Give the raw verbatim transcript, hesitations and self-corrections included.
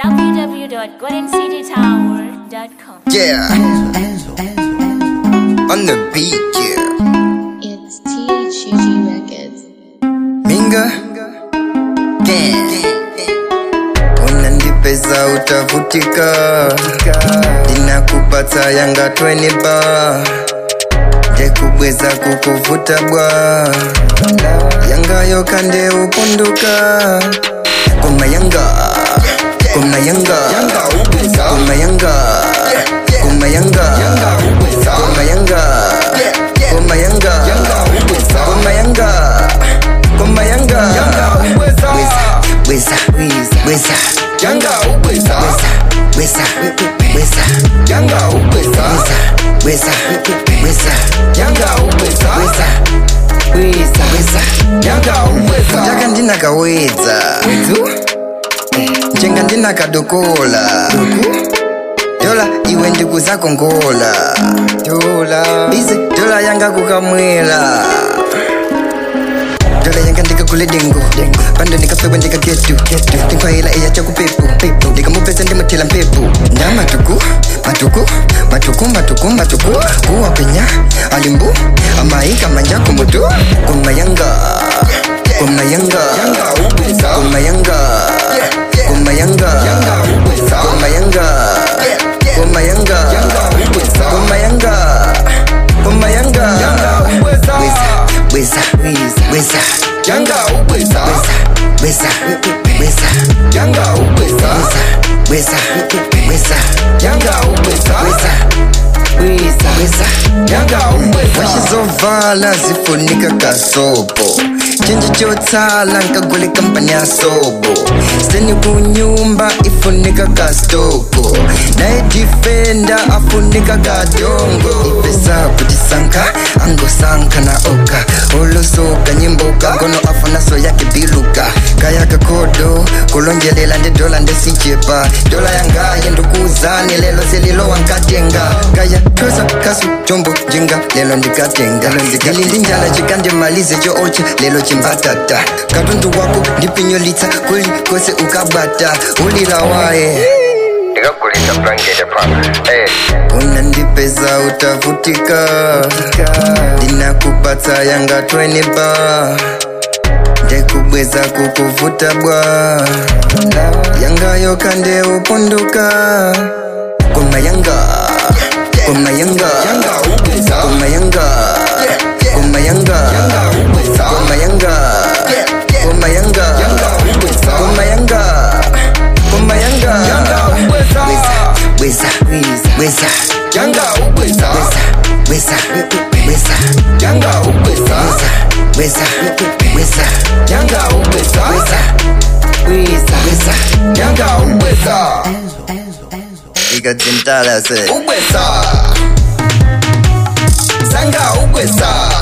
w w w dot golden city tower dot com. Yeah, on the beat, yeah. It's T H U G Records. Minga, gang. Unandipeza utavutika, ninakupata yanga twenty bar. Ndekubweza kukuvuta bwa, yanga yokande upunduka. Kuma yanga, kuma yanga, kuma yanga, kuma yanga, kuma yanga, kuma yanga, kuma yanga, kuma yanga. Weza, weza, weza, yanga weza, weza, weza, yanga weza, weza, weza, yanga weza, weza, weza, weza, yanga weza. Jaga ndina kaweza, njenga ndina kadokola, dola iwe ndiku zako ngola, dola ize dola yanga kukamwela. Dola yanga ndika kule dengo, pando nika fewe ndika getu, Tinkwa ila iya chaku pepu, ndika mupesa ndi mutila mpepu. Nda matuku, matuku, matuku, matuku, matuku, kuwa penya, alimbu, amaika manja kumbutu. Kuma yanga, kuma yanga, kuma yanga, kuma yanga, kuma yanga, kuma yanga, kuma yanga, kuma yanga. Weza, weza, weza, yanga weza, weza, weza, yanga weza, weza, weza, yanga weza, weza, weza, yanga weza. Washizovala zifunika kasopo, chenji chotala nkagule kampani ya sobo. Steni kunyumba ifunika kastoko, nae defender afunika kadongo. Ipesa kutisanka, ango sanka na oka, olosoka nyimboka, gono afana so yake biluka. Kaya kakodo, kulonjelela nde dola nde sichepa. Dola yanga yendu kuzani, lelo zelilo wankatenga. Kaya tosa kasu chombo jinga, lelo ndikatenga. Nilindi njala chikande malize jo oche, lelo chimbatata. Katundu wako ndipinyolita, kuli kose ukabata. Ulila wae Nikakulisa blankete panga, hey. Unandipeza utavutika, ninakupata yanga twenty bar. Ndekubweza kukuvuta bwa, yanga yokande upunduka. Kuma yanga, kuma yanga, kuma yanga, kuma yanga, kuma yanga, kuma yanga, kuma yanga, kuma yanga. Weza, weza, yanga weza, weza, weza, yanga weza, weza, weza, yanga weza, weza, weza, yanga weza. Ikatintala se, weza, zanga weza.